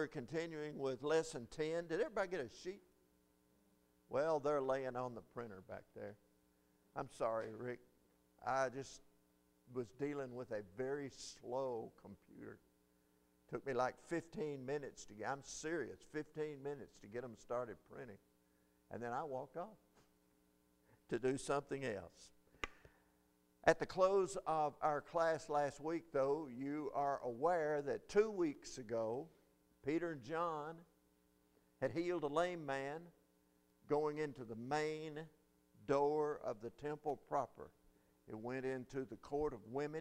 we're continuing with lesson 10. Did everybody get a sheet? Well, they're laying on the printer back there. I'm sorry, Rick. I just was dealing with a very slow computer. Took me like 15 minutes to get, I'm serious, 15 minutes to get them started printing. And then I walked off to do something else. At the close of our class last week, though, you are aware that 2 weeks ago, Peter and John had healed a lame man going into the main door of the temple proper. It went into the court of women,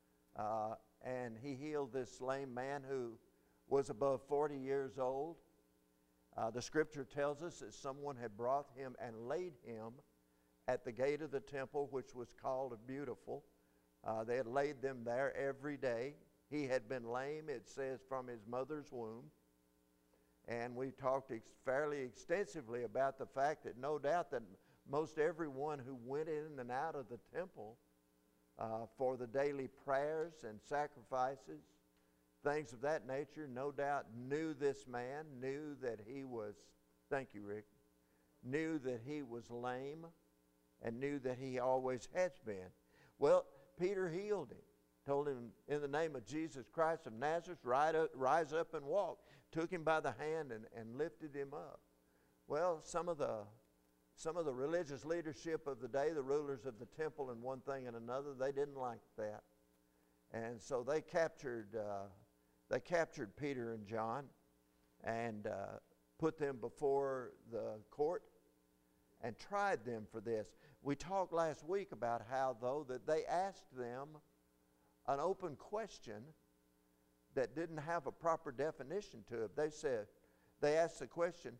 and he healed this lame man who was above 40 years old. The scripture tells us that someone had brought him and laid him at the gate of the temple, which was called Beautiful. They had laid them there every day. He had been lame, it says, from his mother's womb. And we talked fairly extensively about the fact that no doubt that most everyone who went in and out of the temple for the daily prayers and sacrifices, things of that nature, no doubt knew this man, knew that he was, thank you, Rick, knew that he was lame, and knew that he always has been. Well, Peter healed him, told him, in the name of Jesus Christ of Nazareth, rise up and walk. Took him by the hand and lifted him up. Well, some of the religious leadership of the day, the rulers of the temple and one thing and another, they didn't like that. And so they captured Peter and John and put them before the court and tried them for this. We talked last week about how, though, that they asked them an open question that didn't have a proper definition to it. They asked the question,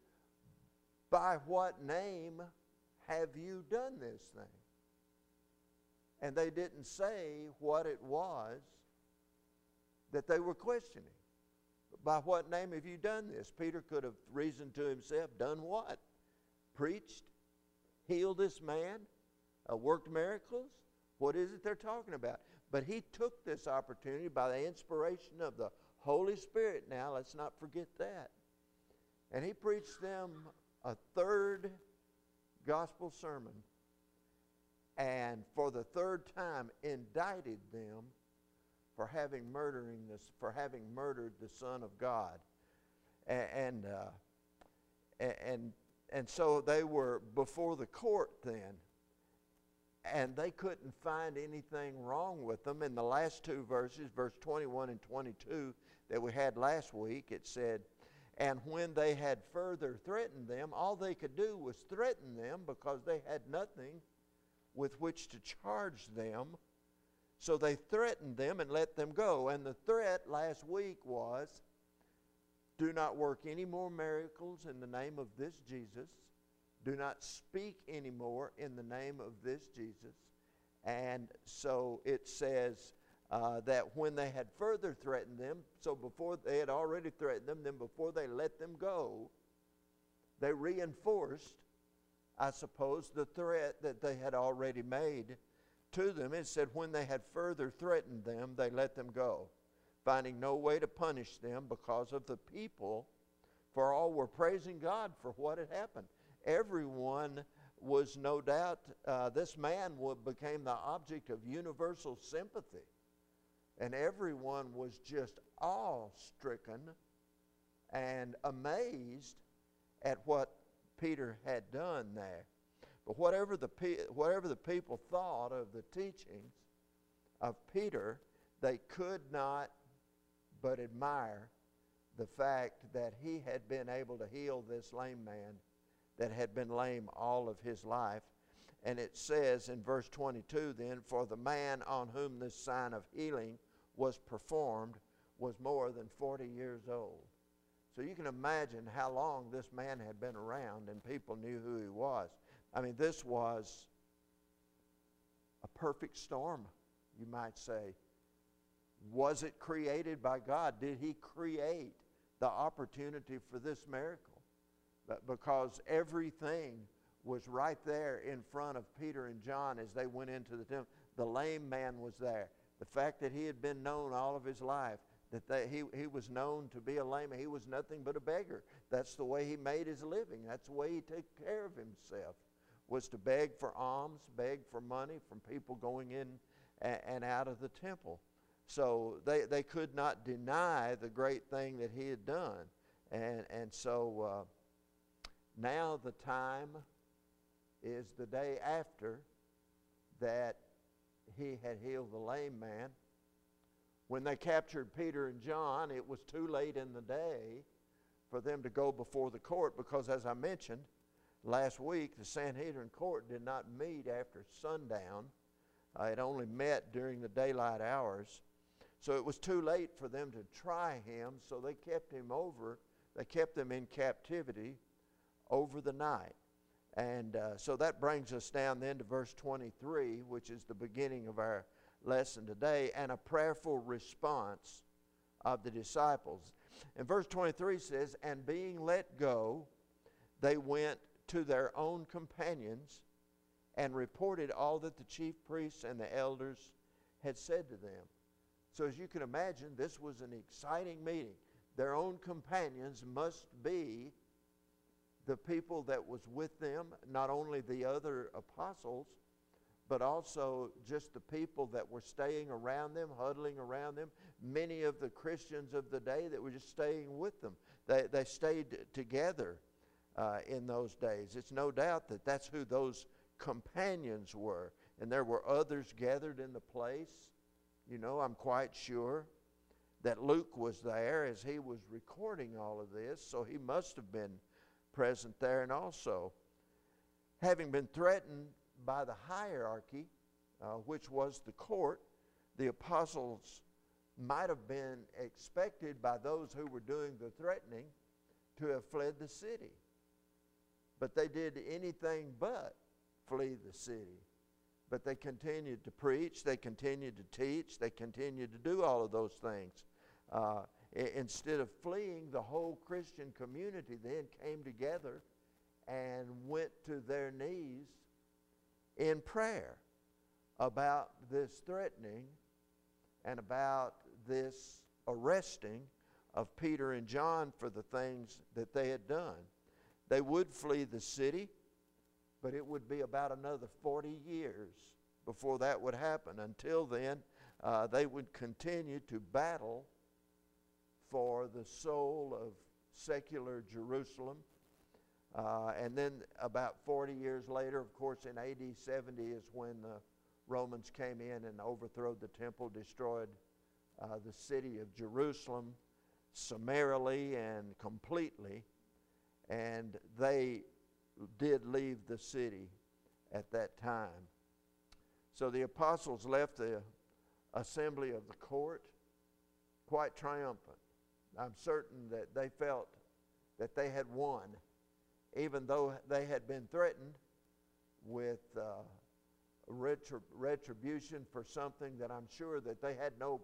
by what name have you done this thing? And they didn't say what it was that they were questioning. By what name have you done this? Peter could have reasoned to himself, done what? Preached? Healed this man? Worked miracles? What is it they're talking about? But he took this opportunity by the inspiration of the Holy Spirit. Now, let's not forget that. And he preached them a third gospel sermon, and for the third time indicted them for having murdered the Son of God. And so they were before the court then. And they couldn't find anything wrong with them. In the last two verses, verse 21 and 22 that we had last week, it said, and when they had further threatened them, all they could do was threaten them because they had nothing with which to charge them. So they threatened them and let them go. And the threat last week was, do not work any more miracles in the name of this Jesus. Do not speak anymore in the name of this Jesus. And so it says that when they had further threatened them, so before they had already threatened them, then before they let them go, they reinforced, I suppose, the threat that they had already made to them. It said when they had further threatened them, they let them go, finding no way to punish them because of the people, for all were praising God for what had happened. Everyone was no doubt, this man became the object of universal sympathy. And everyone was just awe-stricken and amazed at what Peter had done there. But whatever the people thought of the teachings of Peter, they could not but admire the fact that he had been able to heal this lame man that had been lame all of his life. And it says in verse 22 then, for the man on whom this sign of healing was performed was more than 40 years old. So you can imagine how long this man had been around and people knew who he was. I mean, this was a perfect storm, you might say. Was it created by God? Did he create the opportunity for this miracle? Because everything was right there in front of Peter and John as they went into the temple. The lame man was there. The fact that he had been known all of his life. He was known to be a layman. He was nothing but a beggar. That's the way he made his living. That's the way he took care of himself, was to beg for alms, beg for money from people going in and out of the temple. So they could not deny the great thing that he had done. And so now the time is the day after that he had healed the lame man. When they captured Peter and John, it was too late in the day for them to go before the court because, as I mentioned last week, the Sanhedrin court did not meet after sundown. It only met during the daylight hours. So it was too late for them to try him, so they kept him over. They kept them in captivity over the night. And so that brings us down then to verse 23, which is the beginning of our lesson today, and a prayerful response of the disciples. And verse 23 says, "And being let go, they went to their own companions and reported all that the chief priests and the elders had said to them." So as you can imagine, this was an exciting meeting. Their own companions must be the people that was with them, not only the other apostles, but also just the people that were staying around them, huddling around them. Many of the Christians of the day that were just staying with them. They stayed together in those days. It's no doubt that that's who those companions were. And there were others gathered in the place. You know, I'm quite sure that Luke was there as he was recording all of this, so he must have been present there. And also, having been threatened by the hierarchy, which was the court, the apostles might have been expected by those who were doing the threatening to have fled the city. But they did anything but flee the city. But they continued to preach, they continued to teach, they continued to do all of those things. Instead of fleeing, the whole Christian community then came together and went to their knees in prayer about this threatening and about this arresting of Peter and John for the things that they had done. They would flee the city, but it would be about another 40 years before that would happen. Until then, they would continue to battle for the soul of secular Jerusalem. And then about 40 years later, of course, in AD 70 is when the Romans came in and overthrew the temple, destroyed the city of Jerusalem summarily and completely. And they did leave the city at that time. So the apostles left the assembly of the court quite triumphant. I'm certain that they felt that they had won, even though they had been threatened with retribution for something that I'm sure that they had no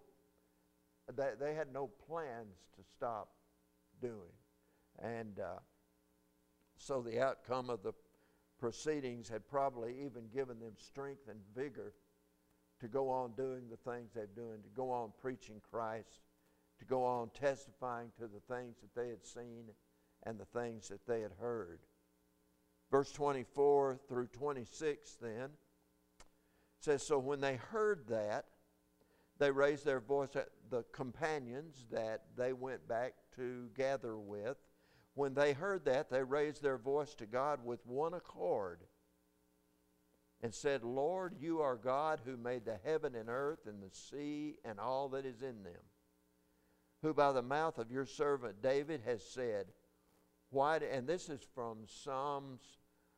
plans to stop doing. And so the outcome of the proceedings had probably even given them strength and vigor to go on doing the things they're doing, to go on preaching Christ, to go on testifying to the things that they had seen and the things that they had heard. Verse 24 through 26 then says, "So when they heard that, they raised their voice at the companions that they went back to gather with. When they heard that, they raised their voice to God with one accord and said, 'Lord, you are God who made the heaven and earth and the sea and all that is in them, who by the mouth of your servant David has said,'" and this is from Psalms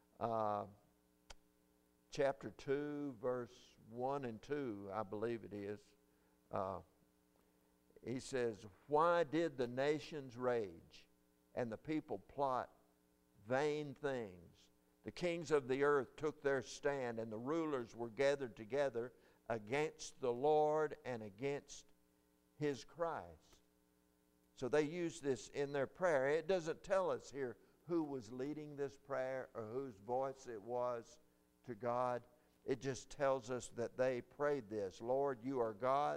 chapter 2, verse 1 and 2, I believe it is. He says, "Why did the nations rage and the people plot vain things? The kings of the earth took their stand, and the rulers were gathered together against the Lord and against his Christ." So they used this in their prayer. It doesn't tell us here who was leading this prayer or whose voice it was to God. It just tells us that they prayed this, "Lord, you are God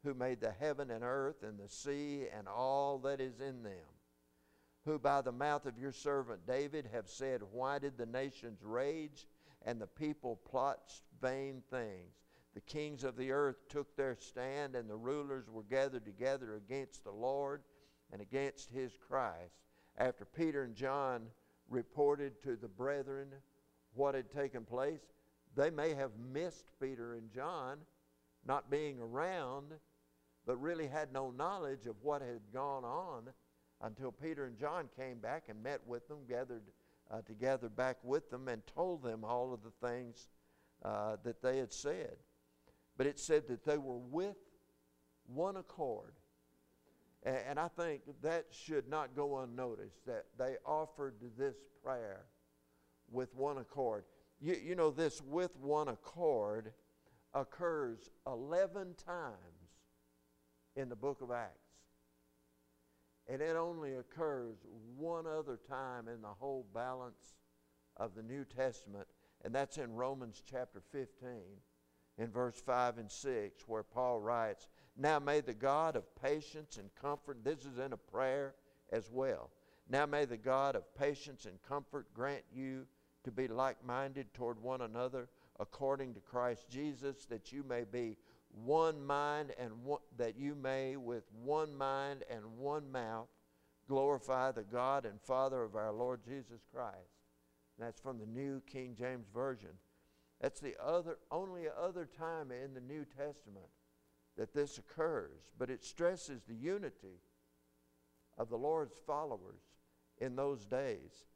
who made the heaven and earth and the sea and all that is in them, who by the mouth of your servant David have said, why did the nations rage and the people plot vain things? The kings of the earth took their stand, and the rulers were gathered together against the Lord and against his Christ. After Peter and John reported to the brethren what had taken place, they may have missed Peter and John not being around, but really had no knowledge of what had gone on until Peter and John came back and met with them, gathered together back with them, and told them all of the things that they had said. But it said that they were with one accord. And I think that should not go unnoticed, that they offered this prayer with one accord. You know, this with one accord occurs 11 times in the book of Acts. And it only occurs one other time in the whole balance of the New Testament, and that's in Romans chapter 15, in verse 5 and 6, where Paul writes, now may the God of patience and comfort, this is in a prayer as well, now may the God of patience and comfort grant you to be like-minded toward one another according to Christ Jesus, that you may be one mind and that you may with one mind and one mouth glorify the God and Father of our Lord Jesus Christ. And that's from the New King James Version. That's the only other time in the New Testament that this occurs, but it stresses the unity of the Lord's followers in those days.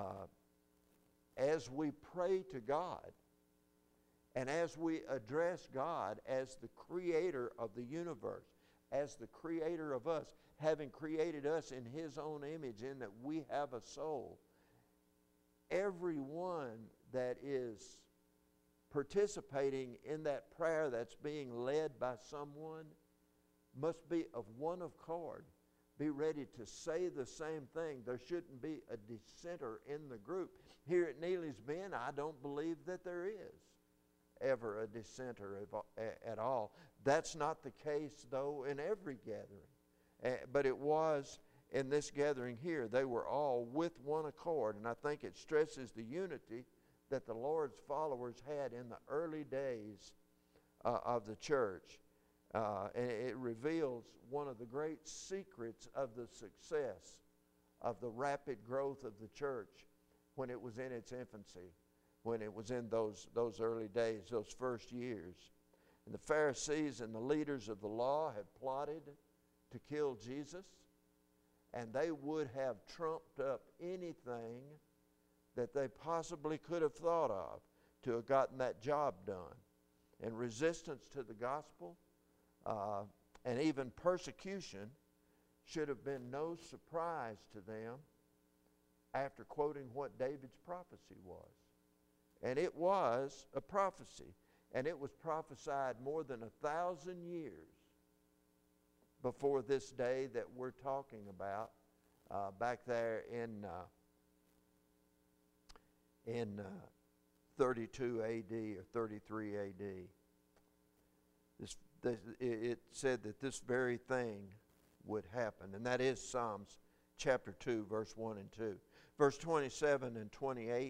As we pray to God, and as we address God as the creator of the universe, as the creator of us, having created us in his own image, in that we have a soul, everyone that is participating in that prayer that's being led by someone must be of one accord, be ready to say the same thing. There shouldn't be a dissenter in the group. Here at Neely's Bend, I don't believe that there is ever a dissenter at all. That's not the case, though, in every gathering. But it was in this gathering here. They were all with one accord, and I think it stresses the unity that the Lord's followers had in the early days of the church. And it reveals one of the great secrets of the success of the rapid growth of the church when it was in its infancy, when it was in those early days, those first years. And the Pharisees and the leaders of the law had plotted to kill Jesus, and they would have trumped up anything that they possibly could have thought of to have gotten that job done. And resistance to the gospel and even persecution should have been no surprise to them after quoting what David's prophecy was. And it was a prophecy, and it was prophesied more than 1,000 years before this day that we're talking about, back there in 32 A.D. or 33 A.D. It said that this very thing would happen, and that is Psalms chapter 2, verse 1 and 2. Verse 27 and 28,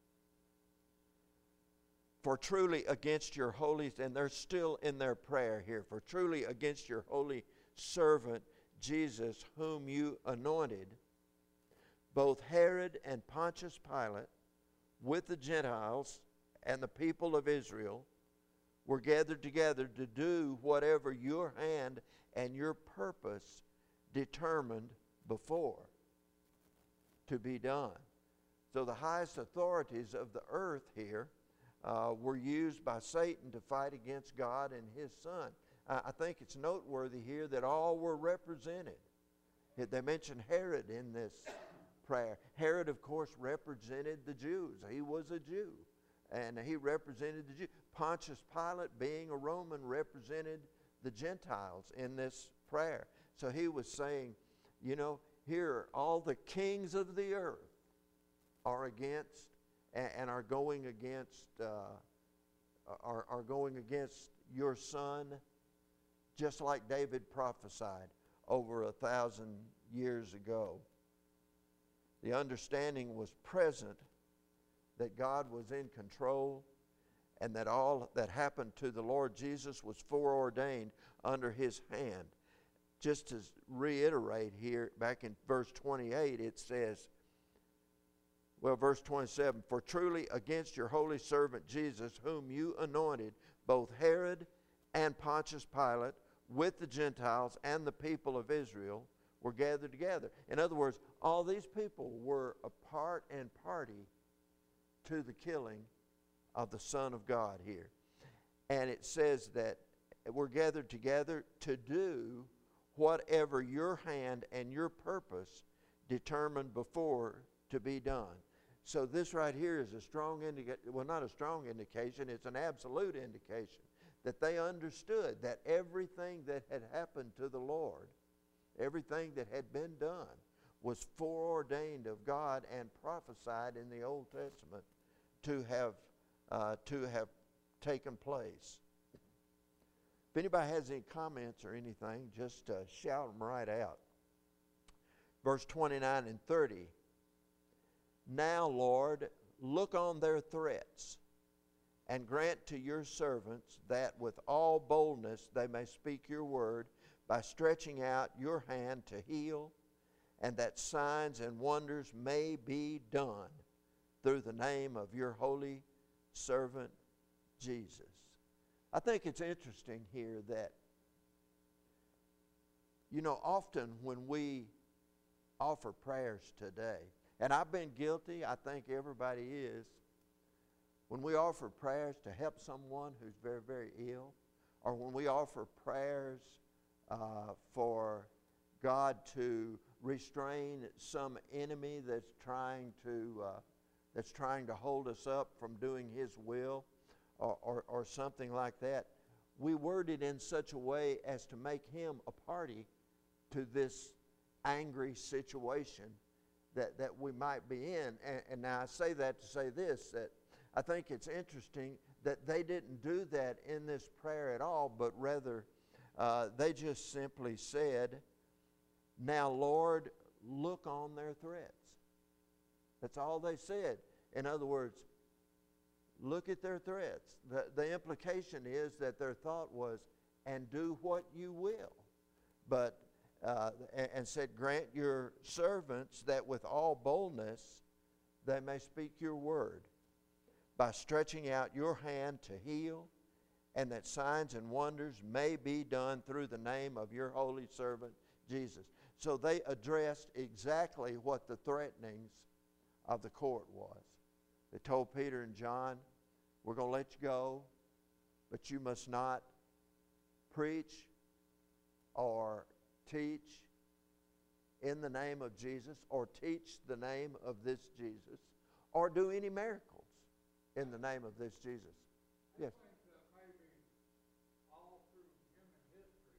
for truly against your holy, and they're still in their prayer here, for truly against your holy servant Jesus, whom you anointed, both Herod and Pontius Pilate, with the Gentiles and the people of Israel, were gathered together to do whatever your hand and your purpose determined before to be done. So the highest authorities of the earth here were used by Satan to fight against God and his Son. I think it's noteworthy here that all were represented. They mention Herod in this prayer. Herod, of course, represented the Jews. He was a Jew, and he represented the Jews. Pontius Pilate, being a Roman, represented the Gentiles in this prayer. So he was saying, you know, here all the kings of the earth are against and are going against your Son, just like David prophesied over 1,000 years ago. The understanding was present that God was in control and that all that happened to the Lord Jesus was foreordained under His hand. Just to reiterate here, back in verse 28, it says, well, verse 27, "For truly against your holy servant Jesus, whom you anointed, both Herod and Pontius Pilate, with the Gentiles and the people of Israel, were gathered together." In other words, all these people were a part and party to the killing of the Son of God here. And it says that we're gathered together to do whatever your hand and your purpose determined before to be done. So this right here is a strong indication, well, not a strong indication, it's an absolute indication that they understood that everything that had happened to the Lord, everything that had been done, was foreordained of God and prophesied in the Old Testament to have taken place. If anybody has any comments or anything, just shout them right out. Verse 29 and 30. "Now, Lord, look on their threats, and grant to your servants that with all boldness they may speak your word by stretching out your hand to heal, and that signs and wonders may be done through the name of your holy servant Jesus." I think it's interesting here that, often when we offer prayers today, and I've been guilty, I think everybody is, when we offer prayers to help someone who's very, very ill, or when we offer prayers for God to restrain some enemy that's trying to hold us up from doing His will, or something like that, we word it in such a way as to make him a party to this angry situation that we might be in. And now I say that to say this, that I think it's interesting that they didn't do that in this prayer at all, but rather they just simply said, "Now, Lord, look on their threats." That's all they said. In other words, look at their threats. The implication is that their thought was, "And do what you will." But, and said, "Grant your servants that with all boldness they may speak your word, by stretching out your hand to heal, and that signs and wonders may be done through the name of your holy servant Jesus." So they addressed exactly what the threatenings of the court was. They told Peter and John, "We're going to let you go, but you must not preach or teach in the name of Jesus, or teach the name of this Jesus, or do any miracles in the name of this Jesus." Yes. I think that maybe all through human history,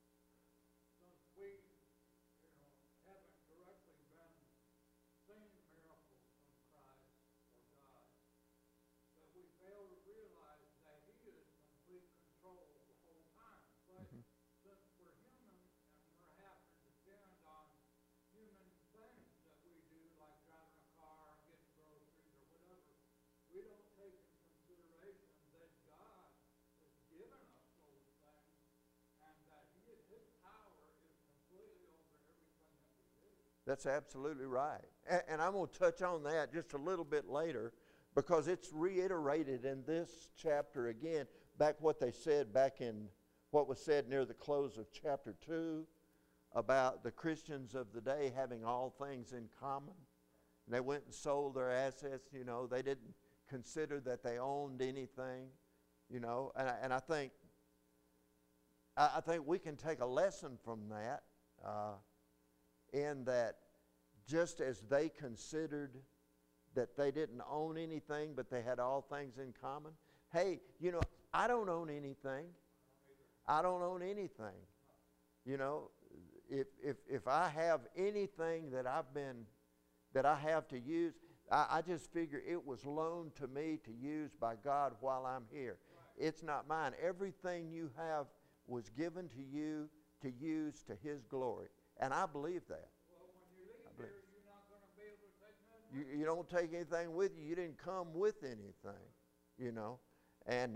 since we, haven't directly been seeing miracles from Christ or God, that we fail to realize that He is in complete control the whole time. But since we're human and we're having to depend on human things that we do, like driving a car, getting groceries, or whatever, we don't take into consideration that God has given us those things, and that His power is completely over everything that we do. That's absolutely right. And I'm going to touch on that just a little bit later, because it's reiterated in this chapter again, back what they said back in what was said near the close of chapter 2 about the Christians of the day having all things in common. And they went and sold their assets, they didn't consider that they owned anything, and I think we can take a lesson from that, in that just as they considered that they didn't own anything, but they had all things in common. Hey, I don't own anything. I don't own anything. If I have anything that I have to use, I just figure it was loaned to me to use by God while I'm here. It's not mine. Everything you have was given to you to use to His glory. And I believe that. Well, when you leave believe here, you're not going to be able to take nothing. You don't take anything with you. You didn't come with anything, you know. And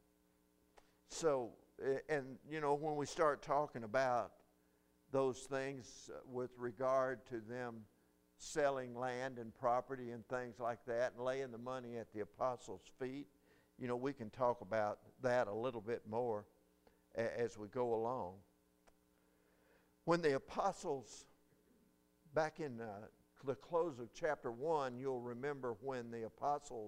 when we start talking about those things with regard to them selling land and property and things like that and laying the money at the apostles' feet, we can talk about that a little bit more as we go along. When the apostles, back in the close of chapter 1, you'll remember when the apostles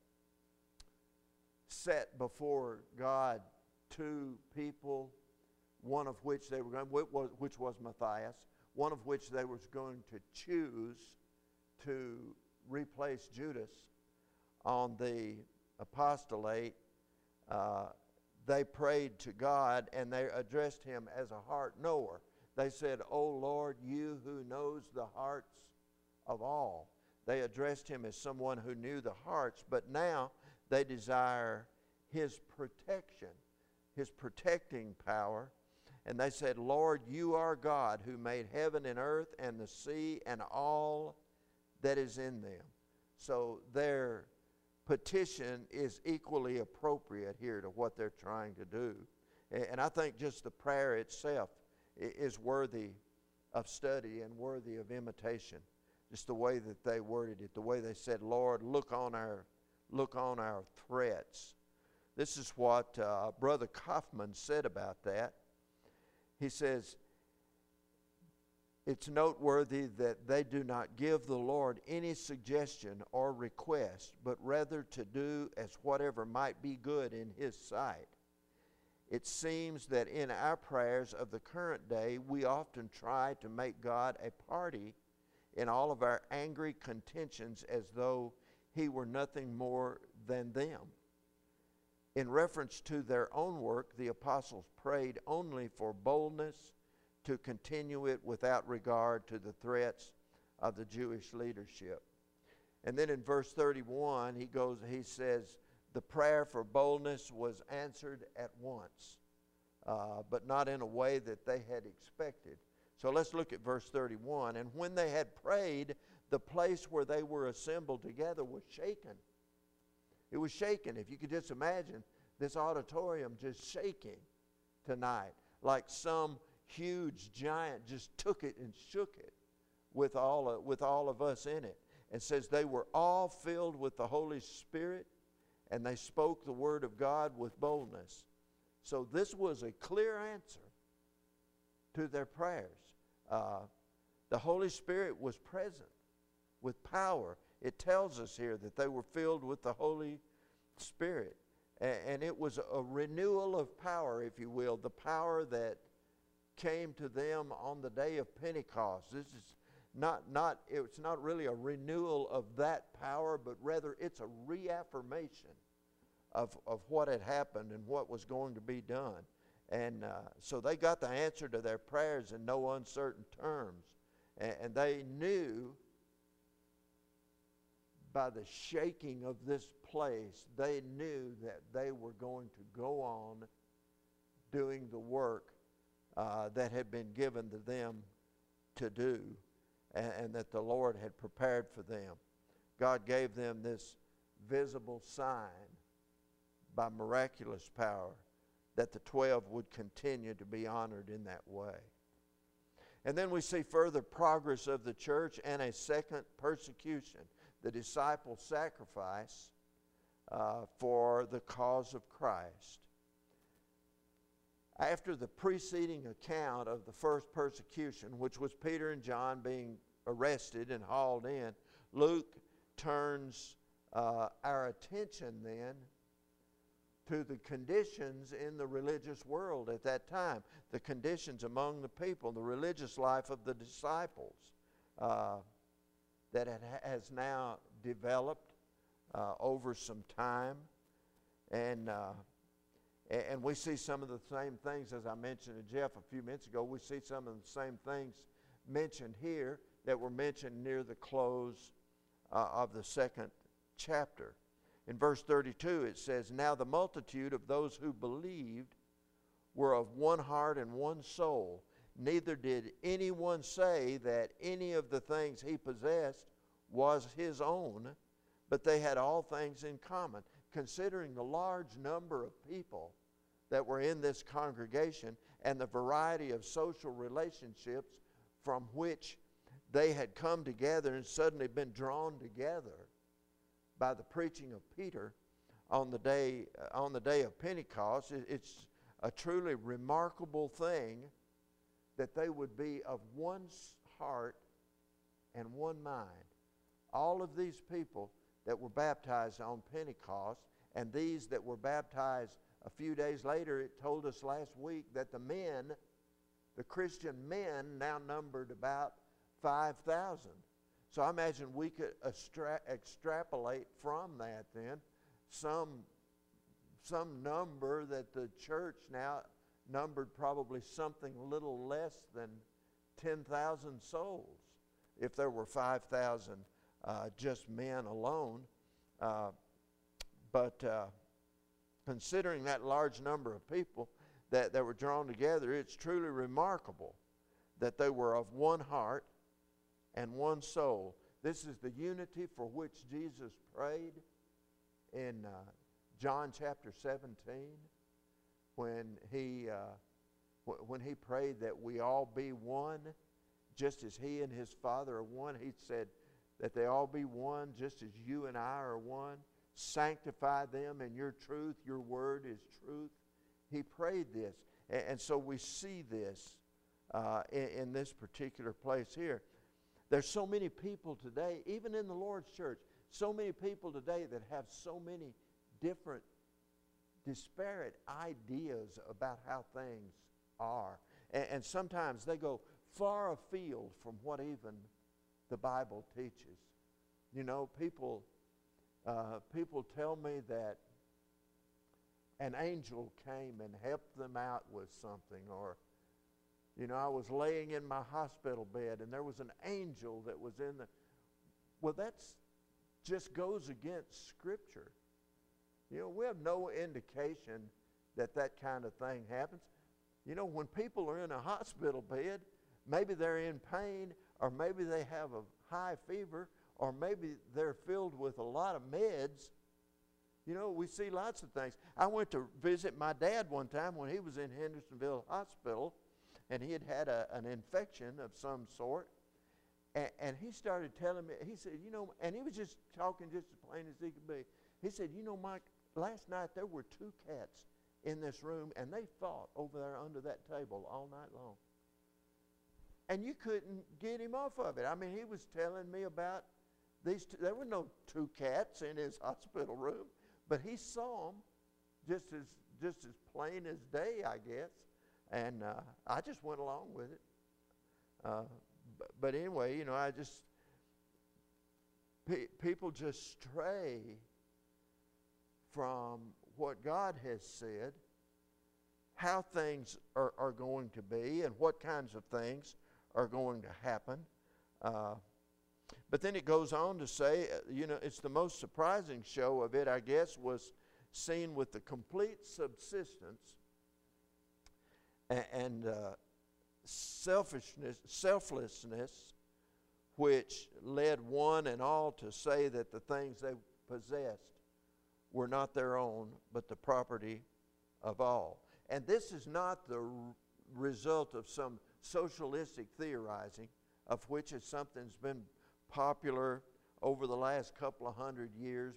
set before God two people, one of which they were going, which was Matthias, one of which they was going to choose to replace Judas on the apostolate. They prayed to God and they addressed him as a heart knower. They said, "O Lord, you who knows the hearts of all." They addressed him as someone who knew the hearts, but now they desire his protection, his protecting power. And they said, "Lord, you are God who made heaven and earth and the sea and all that is in them." So their petition is equally appropriate here to what they're trying to do. And I think just the prayer itself is worthy of study and worthy of imitation. Just the way that they worded it, the way they said, "Lord, look on our threats." This is what Brother Kaufman said about that. He says, it's noteworthy that they do not give the Lord any suggestion or request, but rather to do as whatever might be good in His sight. It seems that in our prayers of the current day, we often try to make God a party in all of our angry contentions as though He were nothing more than them. In reference to their own work, the apostles prayed only for boldness to continue it without regard to the threats of the Jewish leadership. And then in verse 31, he says, the prayer for boldness was answered at once, but not in a way that they had expected. So let's look at verse 31. And when they had prayed, the place where they were assembled together was shaken. It was shaken. If you could just imagine this auditorium just shaking tonight, like some huge giant just took it and shook it with all of us in it. And says they were all filled with the Holy Spirit, and they spoke the word of God with boldness. So this was a clear answer to their prayers. The Holy Spirit was present with power. It tells us here that they were filled with the Holy Spirit. And it was a renewal of power, if you will, the power that came to them on the day of Pentecost. This is it's not really a renewal of that power, but rather it's a reaffirmation of what had happened and what was going to be done. And so they got the answer to their prayers in no uncertain terms. And they knew by the shaking of this place, they knew that they were going to go on doing the work that had been given to them to do, and that the Lord had prepared for them. God gave them this visible sign by miraculous power that the 12 would continue to be honored in that way. And then we see further progress of the church and a second persecution. The disciples' sacrifice for the cause of Christ. After the preceding account of the first persecution, which was Peter and John being arrested and hauled in, Luke turns our attention then to the conditions in the religious world at that time, the conditions among the people, the religious life of the disciples that has now developed over some time. And we see some of the same things, as I mentioned to Jeff a few minutes ago. We see some of the same things mentioned here that were mentioned near the close of the second chapter. In verse 32 it says, "Now the multitude of those who believed were of one heart and one soul. Neither did anyone say that any of the things he possessed was his own, but they had all things in common. Considering the large number of people that were in this congregation and the variety of social relationships from which they had come together and suddenly been drawn together by the preaching of Peter on the day of Pentecost, it's a truly remarkable thing that they would be of one heart and one mind. All of these people that were baptized on Pentecost, and these that were baptized a few days later, it told us last week that the Christian men now numbered about 5,000. So I imagine we could extrapolate from that then some number that the church now numbered probably something a little less than 10,000 souls if there were 5,000 just men alone. But considering that large number of people that were drawn together, it's truly remarkable that they were of one heart and one soul. This is the unity for which Jesus prayed in John chapter 17 when he prayed that we all be one, just as he and his Father are one. He said that they all be one, just as you and I are one. Sanctify them in your truth. Your word is truth. He prayed this. And so we see this in this particular place here. There's so many people today, even in the Lord's church, so many people today that have so many different disparate ideas about how things are. And sometimes they go far afield from what even the Bible teaches. You know, people tell me that an angel came and helped them out with something, or, you know, I was laying in my hospital bed and there was an angel that was in the... Well, that's just goes against Scripture. You know, we have no indication that that kind of thing happens. You know, when people are in a hospital bed, maybe they're in pain, or maybe they have a high fever, or maybe they're filled with a lot of meds. You know, we see lots of things. I went to visit my dad one time when he was in Hendersonville Hospital, and he had an infection of some sort. And he started telling me, he said, you know, and he was just talking just as plain as he could be. He said, you know, Mike, last night there were 2 cats in this room, and they fought over there under that table all night long. And you couldn't get him off of it. I mean, he was telling me about these two. There were no 2 cats in his hospital room, but he saw them just as plain as day, I guess. And I just went along with it. But anyway, you know, people just stray from what God has said, how things are going to be, and what kinds of things are going to happen. But then it goes on to say, you know, it's the most surprising show of it, I guess, was seen with the complete subsistence and selflessness, which led one and all to say that the things they possessed were not their own, but the property of all. And this is not the result of some socialistic theorizing, of which is something that's been popular over the last couple of hundred years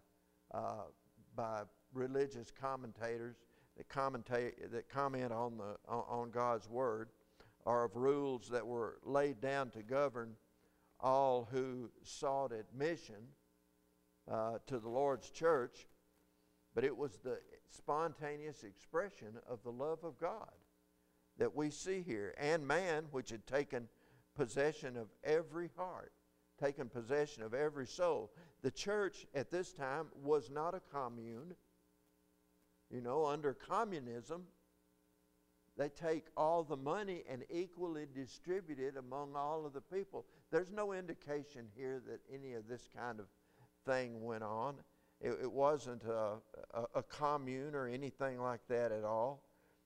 by religious commentators that comment on God's Word, or of rules that were laid down to govern all who sought admission to the Lord's church. But it was the spontaneous expression of the love of God that we see here, and man, which had taken possession of every heart, taken possession of every soul. The church at this time was not a commune. You know, under communism, they take all the money and equally distribute it among all of the people. There's no indication here that any of this kind of thing went on. It wasn't a commune or anything like that at all.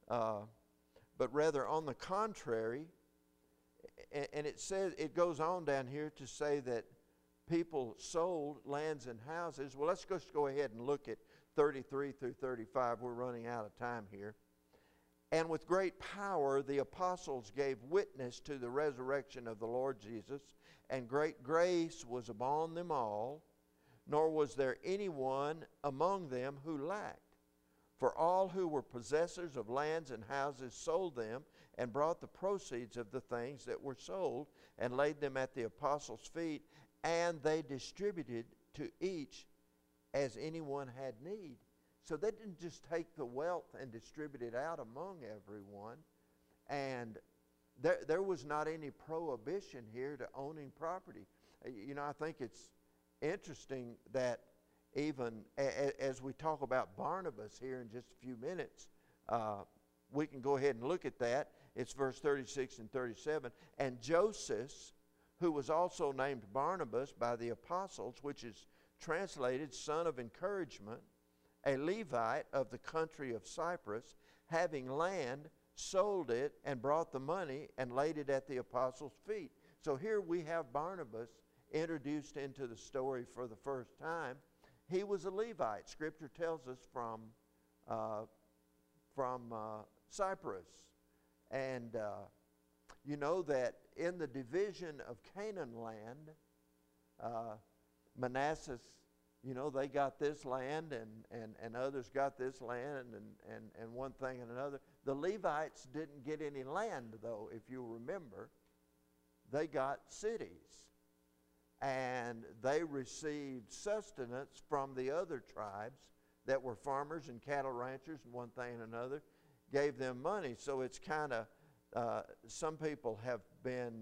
but rather on the contrary. And it says, it goes on down here to say that people sold lands and houses. Well, let's just go ahead and look at 33 through 35. We're running out of time here. And with great power the apostles gave witness to the resurrection of the Lord Jesus, and great grace was upon them all, nor was there anyone among them who lacked. For all who were possessors of lands and houses sold them, and brought the proceeds of the things that were sold, and laid them at the apostles' feet, and they distributed to each as anyone had need. So they didn't just take the wealth and distribute it out among everyone. And there was not any prohibition here to owning property. You know, I think it's interesting that even as we talk about Barnabas here in just a few minutes, we can go ahead and look at that. It's verse 36 and 37. And Joseph, who was also named Barnabas by the apostles, which is translated son of encouragement, a Levite of the country of Cyprus, having land, sold it and brought the money and laid it at the apostles' feet. So here we have Barnabas introduced into the story for the first time. He was a Levite. Scripture tells us from Cyprus. And you know that in the division of Canaan land, Manasseh, you know, they got this land and others got this land and one thing and another. The Levites didn't get any land, though, if you remember. They got cities. And they received sustenance from the other tribes that were farmers and cattle ranchers and one thing and another, gave them money. So it's kind of, some people have been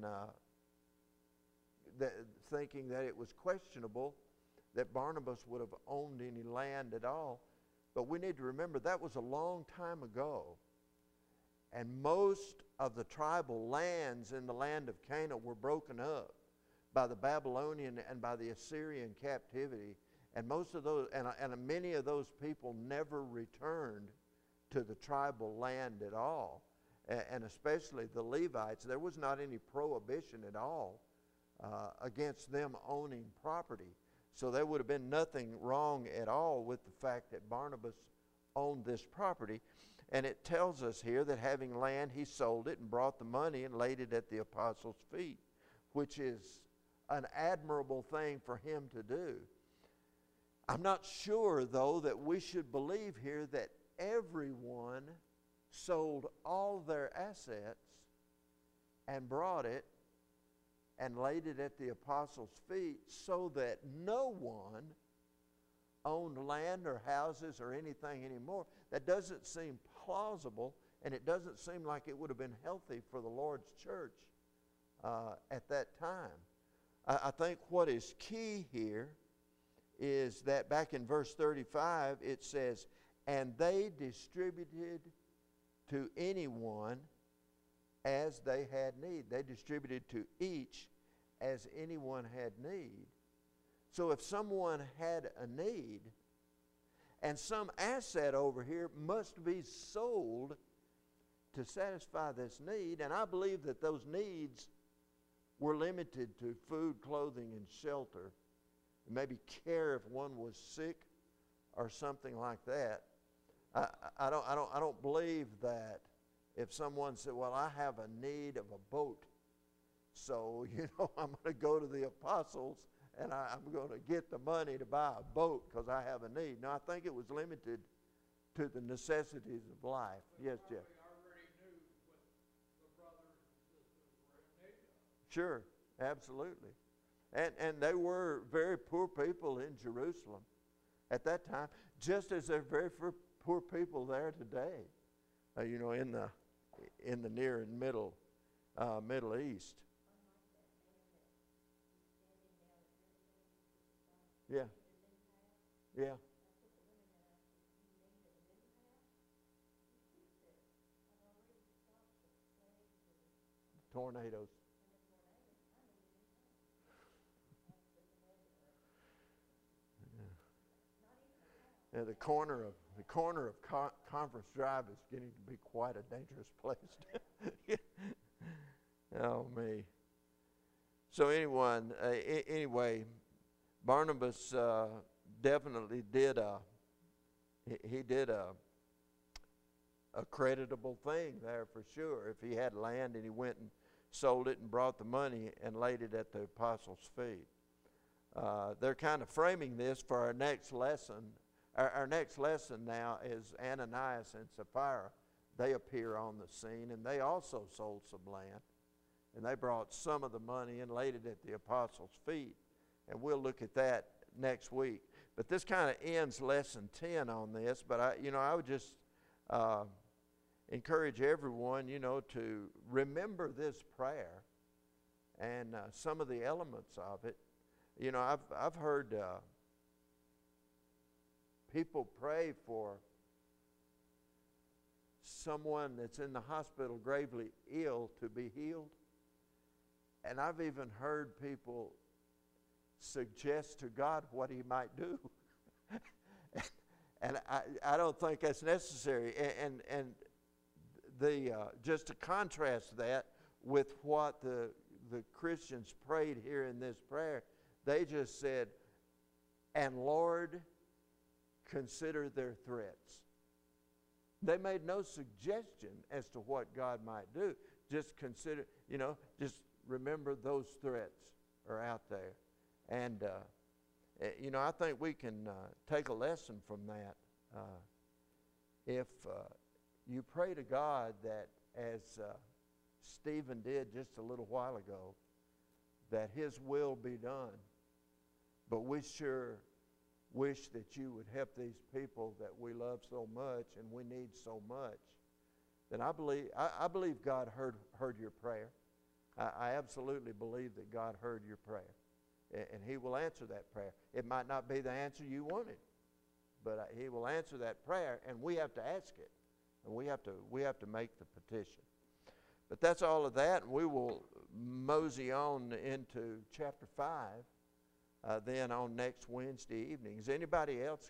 thinking that it was questionable that Barnabas would have owned any land at all. But we need to remember that was a long time ago. And most of the tribal lands in the land of Canaan were broken up by the Babylonian and by the Assyrian captivity. And most of those, and many of those people never returned to the tribal land at all. And especially the Levites, there was not any prohibition at all against them owning property. So there would have been nothing wrong at all with the fact that Barnabas owned this property. And it tells us here that having land, he sold it and brought the money and laid it at the apostles' feet, which is an admirable thing for him to do. I'm not sure, though, that we should believe here that everyone sold all their assets and brought it and laid it at the apostles' feet so that no one owned land or houses or anything anymore. That doesn't seem plausible, and it doesn't seem like it would have been healthy for the Lord's church at that time. I think what is key here is that back in verse 35 it says, and they distributed to anyone as they had need. They distributed to each as anyone had need. So if someone had a need, and some asset over here must be sold to satisfy this need, and I believe that those needs were limited to food, clothing, and shelter, maybe care if one was sick or something like that. I don't believe that if someone said, well, I have a need of a boat, so, you know, I'm going to go to the apostles and I'm going to get the money to buy a boat because I have a need. No, I think it was limited to the necessities of life. Yes, Jeff. Already knew what the brothers and sisters were in need of. Sure, absolutely. And they were very poor people in Jerusalem at that time, just as there are very poor people there today, you know, in the Near and Middle East. Yeah. Yeah. Tornadoes. The corner of Conference Drive is getting to be quite a dangerous place. Oh me. So anyway, Barnabas definitely did he did a creditable thing there for sure. If he had land and he went and sold it and brought the money and laid it at the apostles' feet. They're kind of framing this for our next lesson. Our next lesson now is Ananias and Sapphira. They appear on the scene, and they also sold some land. And they brought some of the money and laid it at the apostles' feet. And we'll look at that next week. But this kind of ends lesson 10 on this. But I would just encourage everyone, to remember this prayer and some of the elements of it. I've heard people pray for someone that's in the hospital gravely ill to be healed. And I've even heard people suggest to God what he might do. And I don't think that's necessary. And just to contrast that with what the Christians prayed here in this prayer, they just said, "And Lord, consider their threats." They made no suggestion as to what God might do. Just consider, just remember those threats are out there. And, I think we can take a lesson from that. If you pray to God that, as Stephen did just a little while ago, that his will be done, but we sure wish that you would help these people that we love so much and we need so much, then I believe God heard your prayer. I absolutely believe that God heard your prayer, and he will answer that prayer. It might not be the answer you wanted, but he will answer that prayer, and we have to ask it, and we have to make the petition. But that's all of that, and we will mosey on into chapter 5 then on next Wednesday evening. Has anybody else